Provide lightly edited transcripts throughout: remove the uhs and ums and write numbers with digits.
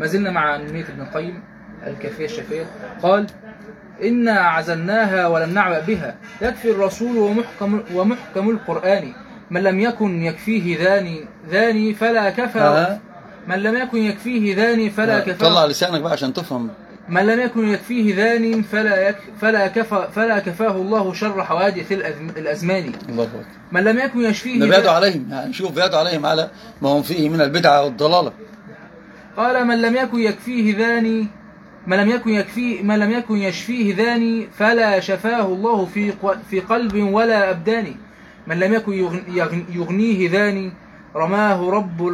ما زلنا مع نونية ابن القيم الكافية الشافية. قال: إنا عزلناها ولم نعبأ بها، يكفي الرسول ومحكم القرآن، من لم يكن يكفيه ذاني فلا كفى، من لم يكن يكفيه ذاني فلا كفى. طلع لسانك بقى عشان تفهم. من لم يكن يكفيه ذان فلا كفاه الله شر حوادث الأزمان. الله أكبر. من لم يكن يشفيه بيدعو عليهم، يعني شوف بيدعو عليهم على ما هم فيه من البدعة والضلالة. قال: من لم يكن يكفيه ذاني من لم يكن يشفيه ذاني فلا شفاه الله في قلب ولا أبدان. من لم يكن يغنيه ذاني رماه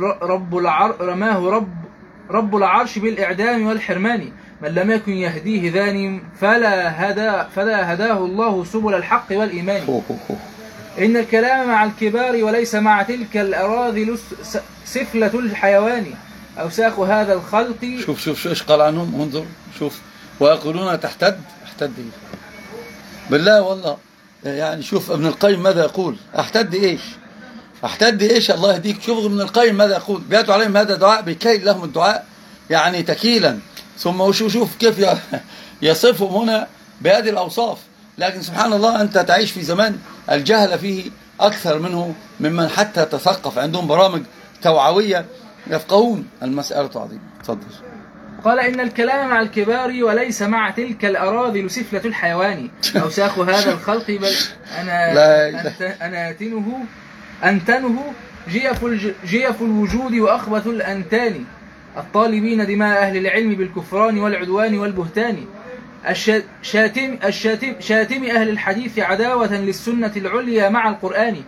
رب العرش بالإعدام والحرمان. من لم يكن يهديه ذاني فلا هداه الله سبل الحق والإيمان. إن الكلام مع الكبار وليس مع تلك الأراذل سفلة الحيوان، أوساخ هذا الخلق. شوف ايش قال عنهم، انظر شوف. ويقولون تحتد بالله والله. يعني شوف ابن القيم ماذا يقول. احتد ايش الله يهديك. شوف ابن القيم ماذا يقول. بيدعو عليهم هذا دعاء، بيكيل لهم الدعاء يعني تكيلا. ثم شوف كيف يصفهم هنا بهذه الأوصاف. لكن سبحان الله أنت تعيش في زمان الجهل فيه أكثر منه ممن حتى تثقف، عندهم برامج توعوية يفقهون المسألة عظيمة. تفضل. قال: إن الكلام مع الكبار وليس مع تلك الأراذل سفلة الحيوان، أوساخ هذا الخلق بل أنتنه جيف الوجود وأخبث الأنتان، الطالبين دماء أهل العلم بالكفران والعدوان والبهتان، شاتم أهل الحديث عداوة للسنة العليا مع القرآن،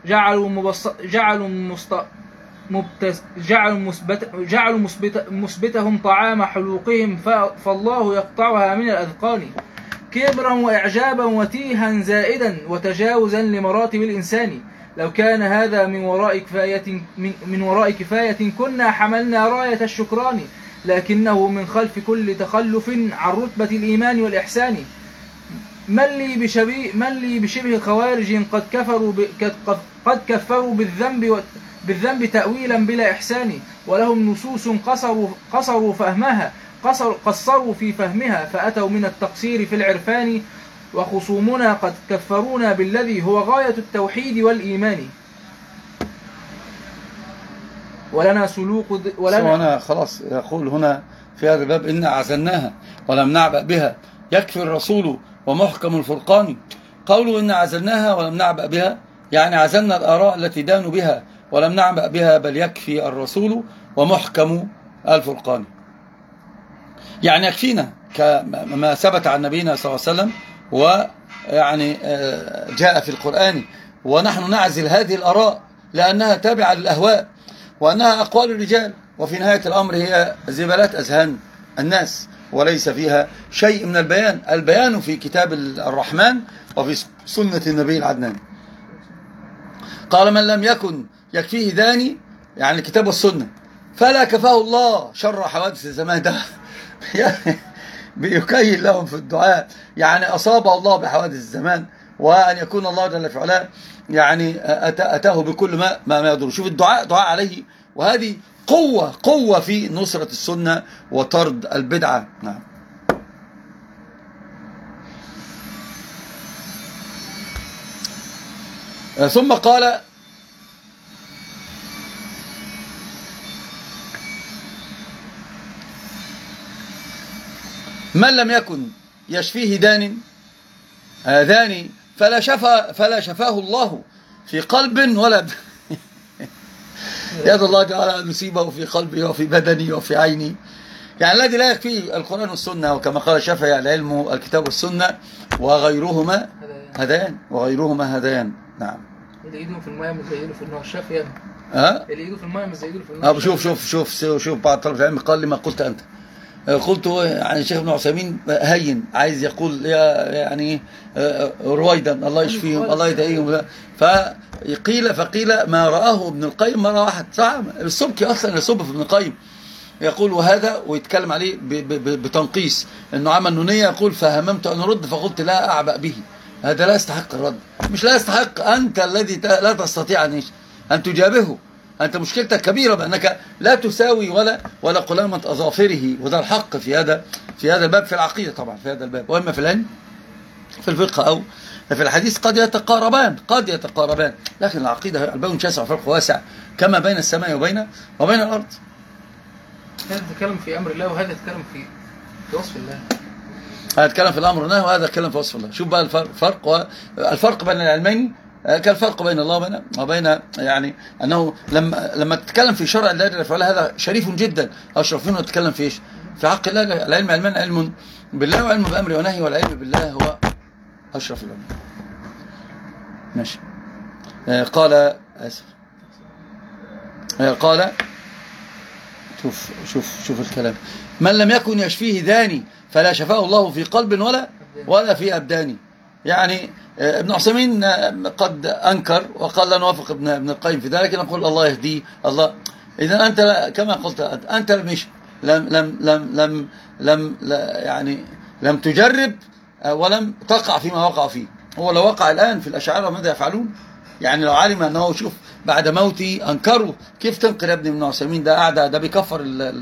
جعلوا مثبتهم طعام حلوقهم فالله يقطعها من الأذقان، كبرا وإعجابا وتيها زائدا وتجاوزا لمراتب الإنسان. لو كان هذا من وراء كفاية كنا حملنا راية الشكران، لكنه من خلف كل تخلف عن رتبة الإيمان والإحسان. من لي بشبه خوارج قد كفروا بالذنب تأويلا بلا إحسان، ولهم نصوص قصروا فهمها قصروا في فهمها، فأتوا من التقصير في العرفان، وخصومنا قد كفرونا بالذي هو غاية التوحيد والإيمان. ولنا هنا خلاص يقول هنا في هذا الباب: إنا عزلناها ولم نعبأ بها، يكفي الرسول ومحكم الفرقان. قولوا إنا عزلناها ولم نعبأ بها، يعني عزلنا الآراء التي دانوا بها ولم نعبأ بها، بل يكفي الرسول ومحكم الفرقان. يعني يكفينا كما ثبت عن نبينا صلى الله عليه وسلم ويعني جاء في القرآن، ونحن نعزل هذه الآراء لأنها تابعة للأهواء وأنها أقوال الرجال، وفي نهاية الأمر هي زبالات أذهان الناس وليس فيها شيء من البيان. البيان في كتاب الرحمن وفي سنة النبي العدنان. قال: من لم يكن يكفيه ذاني، يعني الكتاب والسنة، فلا كفاه الله شر حوادث الزمان. ده بيكيل لهم في الدعاء، يعني أصابه الله بحوادث الزمان، وأن يكون الله جل في علاه يعني أتاه بكل ما يقدر. شوف الدعاء دعاء عليه، وهذه قوة في نصرة السنة وطرد البدعة. نعم. ثم قال: من لم يكن يشفيه ذاني فلا شفاه الله في قلب ولا يد الله تعالى أن يصيبه في قلبي وفي بدني وفي عيني. يعني الذي لا يكفيه القرآن والسنة، وكما قال الشافعي: العلم الكتاب والسنة وغيرهما هذيان. نعم. اللي ايده في الماء مش زي ايده في النار. الشافعي اللي ايده في الماء مش زي ايده في النار. شوف بعض طلبة العلم قال لي: ما قلت أنت. قلت يعني الشيخ ابن عثيمين هين، عايز يقول يعني رويدا الله يشفيهم الله يدعيهم. فقيل ما رآه ابن القيم مرة واحد. صح، السبكي أصلا يصب في ابن القيم يقول وهذا، ويتكلم عليه بتنقيص انه عمل نونية. يقول: فهممت أن أرد فقلت لا أعبأ به. هذا لا يستحق الرد، مش لا يستحق، أنت الذي لا تستطيع أن تجابهه. أنت مشكلتك كبيرة بأنك لا تساوي ولا قلامة أظافره، وده الحق في هذا الباب في العقيدة طبعا، في هذا الباب، وإما في العلم في الفقه أو في الحديث قد يتقاربان، لكن العقيدة الباب شاسع وفرق واسع كما بين السماء وبين الأرض. هذا يتكلم في أمر الله، وهذا يتكلم في وصف الله. هذا يتكلم في الأمر والنهي، وهذا يتكلم في وصف الله. شوف بقى الفرق بين العلمين كالفرق بين الله وبين يعني أنه لما تتكلم في شرع الله جل وعلا هذا شريف جدا، أشرف منه تتكلم في إيش؟ في حق الله. العلم علمان، علم بالله وعلم بأمره ونهي، والعلم بالله هو أشرف العلم. ماشي. قال شوف الكلام. من لم يكن يشفيه داني فلا شفاه الله في قلب ولا في أبدان. يعني ابن عثيمين قد أنكر وقال لا نوافق ابن القيم في ذلك، نقول الله يهديه الله. إذا أنت كما قلت أنت مش لم تجرب ولم تقع فيما وقع فيه. هو لو وقع الآن في الأشاعرة ماذا يفعلون؟ يعني لو علم أنه شوف بعد موتي أنكروا، كيف تنكر يا ابن عثيمين؟ ده بيكفر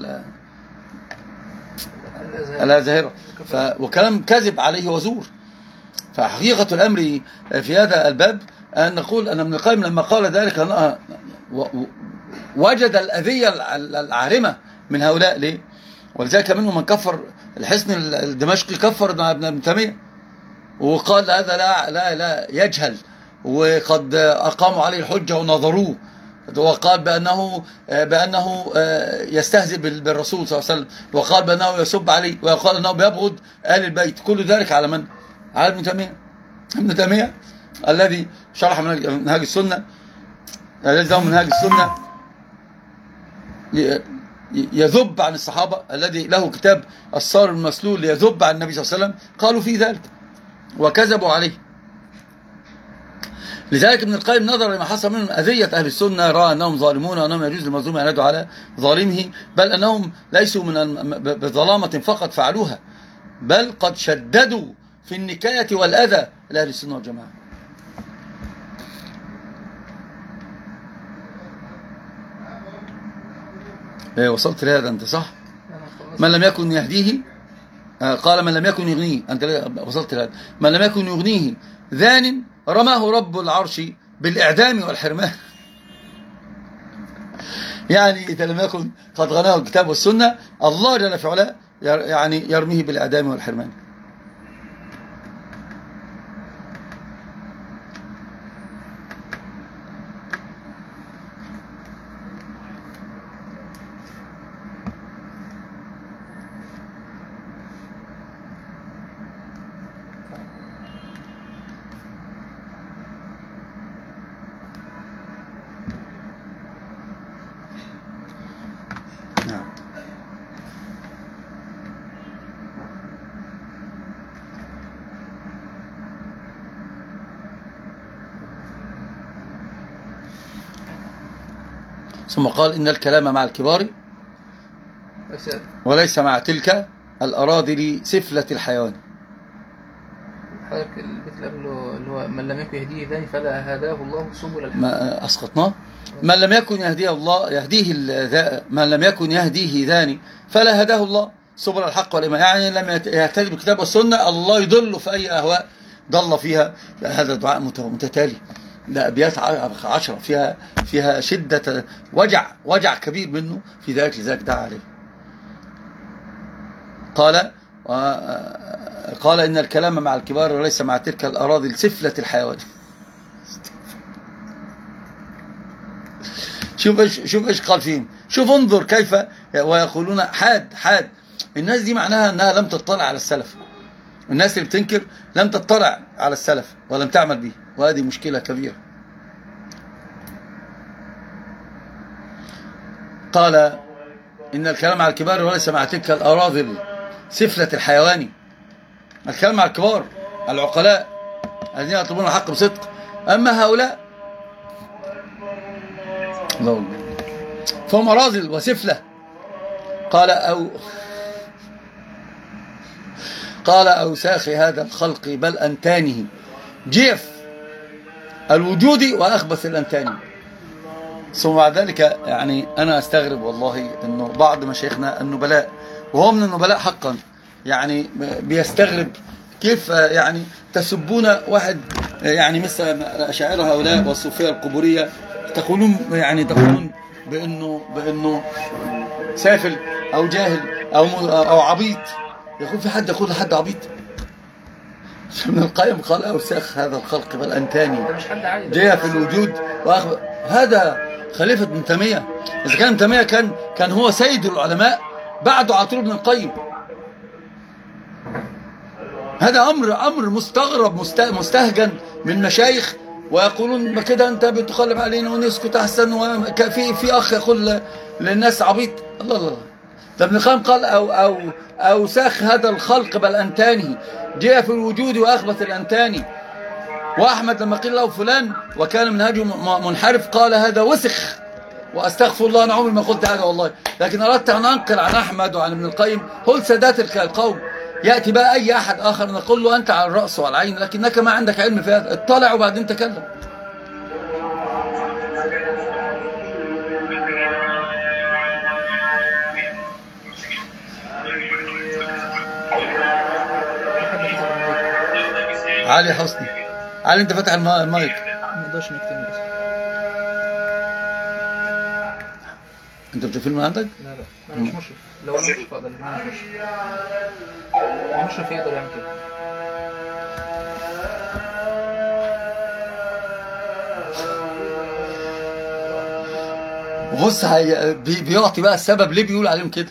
الأزاهرة، وكلام كذب عليه وزور. فحقيقة الأمر في هذا الباب أن نقول أن ابن القيم لما قال ذلك وجد الأذية العارمة من هؤلاء. ليه؟ ولذلك منهم من كفر الحسن الدمشقي، كفر ابن تيمية وقال هذا لا يجهل، وقد أقاموا عليه الحجة ونظروه، وقال بأنه يستهزئ بالرسول صلى الله عليه وسلم، وقال بأنه يسب عليه، وقال أنه بيبغض آل البيت. كل ذلك على من؟ على ابن تيمية الذي شرح منهاج السنة، يذب عن الصحابة، الذي له كتاب الصار المسلول ليذب عن النبي صلى الله عليه وسلم. قالوا في ذلك وكذبوا عليه. لذلك ابن القيم نظر لما حصل منهم أذية أهل السنة، رأى أنهم ظالمون وأنهم يجوز للمظلوم أن يدعو على ظالمه، بل أنهم ليسوا بظلامة فقط فعلوها، بل قد شددوا في النكاية والأذى لأهل السنة والجماعة. وصلت لهذا أنت صح؟ من لم يكن يهديه، قال من لم يكن يغنيه، أنت وصلت لهذا. من لم يكن يغنيه ذان رماه رب العرش بالإعدام والحرمان. يعني إذا لم يكن قد غناه الكتاب والسنة، الله جل في علاه يعني يرميه بالإعدام والحرمان. ثم قال إن الكلام مع الكبار وليس مع تلك الأراذل سفلة الحيوان. حضرتك البيت اللي قبله اللي هو من لم يكن يهديه ذاني فلا هداه الله سبل الحق. ما أسقطناه. من لم يكن يهديه الله من لم يكن يهديه ذاني فلا هداه الله سبل الحق والإيمان. يعني لم يهتدي بالكتاب والسنة الله يضل في أي أهواء ضل فيها. هذا الدعاء متتالي، ده أبيات 10 فيها شدة وجع كبير منه في ذلك، لذلك دعا عليه. قال إن الكلام مع الكبار وليس مع تلك الأراذل سفلة الحيوان. شوف ايش قال فيهم. شوف انظر كيف ويقولون حاد. الناس دي معناها أنها لم تطلع على السلف. الناس اللي بتنكر لم تطلع على السلف ولم تعمل به، وهذه مشكلة كبيرة. قال إن الكلام مع الكبار وليس مع تلك الأراذل سفلة الحيوان. الكلام مع الكبار العقلاء الذين يطلبون الحق بصدق، أما هؤلاء فهم أراذل وسفلة. قال أوساخ هذا الخلق بل أنتانه جيف الوجود وأخبث الأنتان. ثم بعد ذلك يعني أنا أستغرب والله أنه بعض مشايخنا النبلاء، وهو من النبلاء حقا، يعني بيستغرب كيف يعني تسبون واحد يعني مثل الأشاعرة هؤلاء والصوفية القبورية، تقولون بأنه سافل أو جاهل أو عبيط. يقول في حد يقول لحد عبيط؟ ابن القيم قال أوساخ هذا الخلق بل أنتاني جاء في الوجود هذا خليفة ابن تيمية. إذا كان ابن تيمية كان هو سيد العلماء، بعده على طول ابن القيم. هذا أمر مستغرب مستهجن من مشايخ، ويقولون ما كده أنت بتقلب علينا ونسكت أحسن. في أخ يقول للناس عبيط. الله الله. ده ابن القيم قال أو ساخ هذا الخلق بل أنتاني جاء في الوجود وأخبث الأنتاني. وأحمد لما قيل له فلان وكان منهجه منحرف قال هذا وسخ. وأستغفر الله، أنا عمري ما قلت هذا والله، لكن أردت أن أنقل عن أحمد وعن ابن القيم هم سادات القوم. يأتي بقى أي أحد آخر نقول له أنت على الرأس والعين، لكنك ما عندك علم في هذا، اطلع وبعدين تكلم. علي حسني، علي أنت فتح المايك. ما نقدرش نكتب بس. أنت بتقفل من عندك؟ لا أنا مش مشرف. لو أنا مشرف أقدر، أنا مش مشرف يقدر يعمل كده. بص بيعطي بقى السبب ليه بيقول عليهم كده.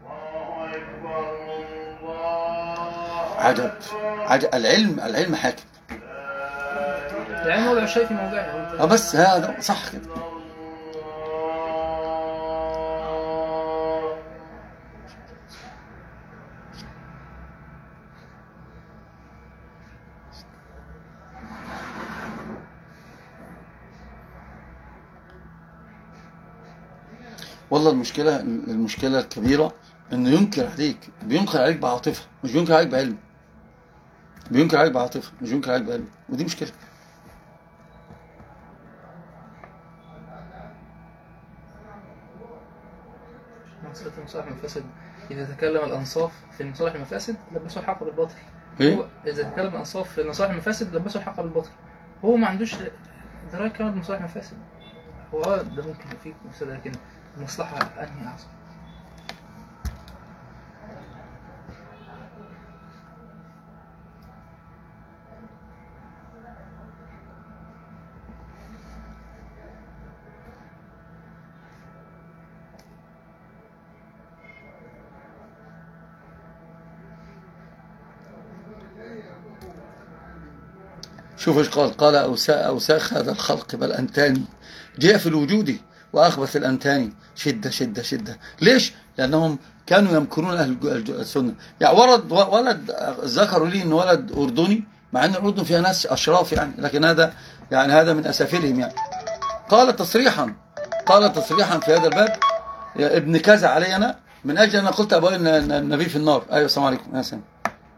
عجب العلم حاكم. العلم وضع الشيء في موضعه. بس هذا صح كده. والله المشكلة الكبيرة انه بينكر عليك بعاطفة، مش بينكر عليك بعلم. بينكر عليك بعاطفة مش بينكر عليك بعلم، ودي مشكلة. مصلحة المصالح المفاسد، إذا تكلم الأنصاف في المصالح المفاسد لبسوا الحق بالباطل. إيه؟ إذا تكلم الأنصاف في المصالح المفاسد لبسوا الحق بالباطل. هو ما عندوش دراية كامل بمصالح المفاسد. هو ده ممكن يفيد مفسد، لكن المصلحة أنهي أعظم؟ شوف ايش قال أوساخ هذا الخلق بل أنتاني جاء في الوجود وأخبث الأنتاني. شدة. ليش؟ لأنهم كانوا يمكرون أهل السنة. يعني ولد ذكروا لي أنه ولد أردني، مع أن الأردن فيها ناس أشراف يعني، لكن هذا من أسافلهم يعني. قال تصريحا في هذا الباب يا ابن كذا علي أنا، من أجل أن قلت أبوي النبي في النار. أيوة السلام عليكم يا سلام.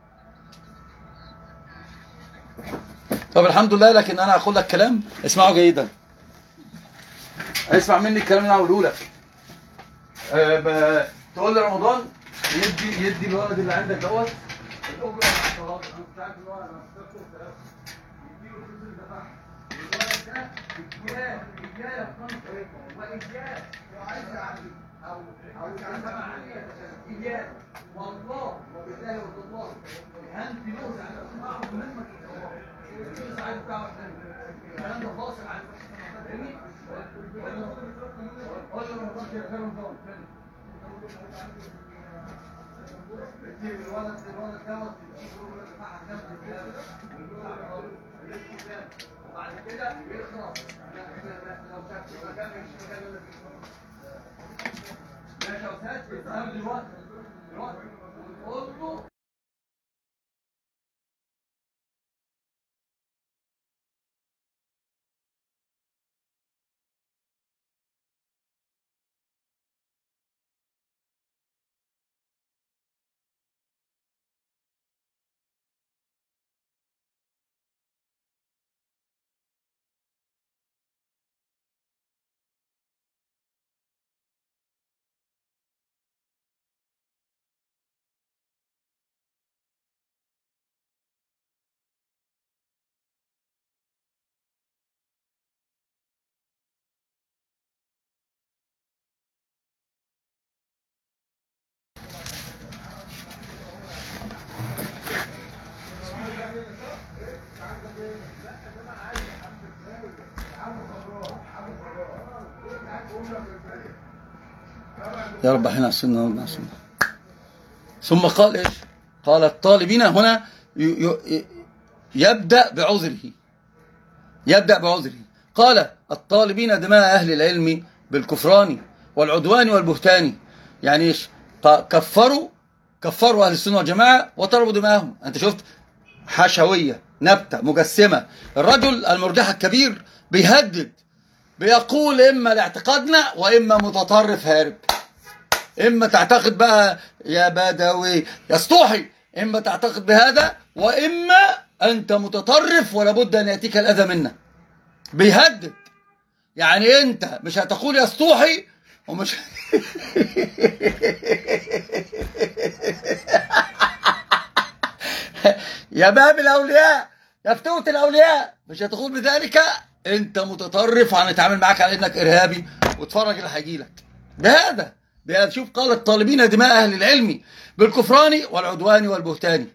طب الحمد لله، لكن انا هقول لك كلام اسمعه جيدا. اسمع مني الكلام اللي انا هقوله لك. تقول لي رمضان يدي الولد اللي عندك دوت الاجره على الصلاه. انت عارف ان هو انا يديله فلوس الدفع. الولد ده رجاله ورجاله وعايز يعلم او يسمع عليه اياه. والله وبالله والله انت نوز على اسمعه منك الكلام ده فاصل عن فاهمني؟ قول له رمضان كده كام رمضان الولد دوت وبعد كده يخلص. ماشي يا استاذ، دلوقتي قول له يا رب احنا السنة ونرجع السنة. ثم قال إيش؟ قال الطالبين هنا يبدأ بعذره، يبدأ بعذره. قال الطالبين دماء أهل العلم بالكفران والعدوان والبهتان. يعني إيش؟ كفروا أهل السنة والجماعة وطلبوا دماءهم. أنت شفت حشوية نبتة مجسمة. الرجل المرجح الكبير بيهدد، بيقول إما لاعتقادنا وإما متطرف هارب. إما تعتقد بقى يا بدوي يا سطوحي، إما تعتقد بهذا وإما أنت متطرف ولا بد أن يأتيك الأذى منا. بيهدد، يعني أنت مش هتقول يا سطوحي ومش يا باب الأولياء يا فتوة الأولياء مش هتقول بذلك، أنت متطرف وهنتعامل معاك على إنك إرهابي وتفرج اللي هيجيلك. بهذا شوف قال الطالبين دماء أهل العلم بالكفران والعدوان والبهتان.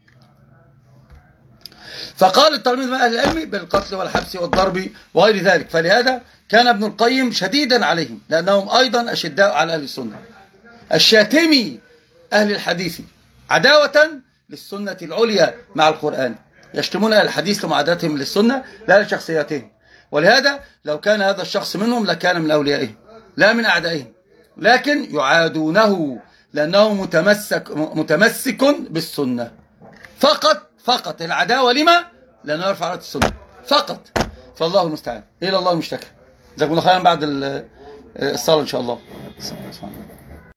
فقال الطالبين دماء أهل العلم بالقتل والحبس والضرب وغير ذلك. فلهذا كان ابن القيم شديدا عليهم، لأنهم أيضا أشداء على أهل السنة. الشاتمي أهل الحديث عداوة للسنة العليا مع القرآن، يشتمون أهل الحديث لمعاداتهم للسنة لا لشخصياتهم. ولهذا لو كان هذا الشخص منهم لكان من أوليائهم لا من أعدائهم، لكن يعادونه لأنه متمسك بالسنة فقط. العداوة لما؟ لأنه يرفع راية السنة فقط. فالله المستعان، إلى الله المشتكى. جزاكم الله خيرا. بعد الصلاة إن شاء الله.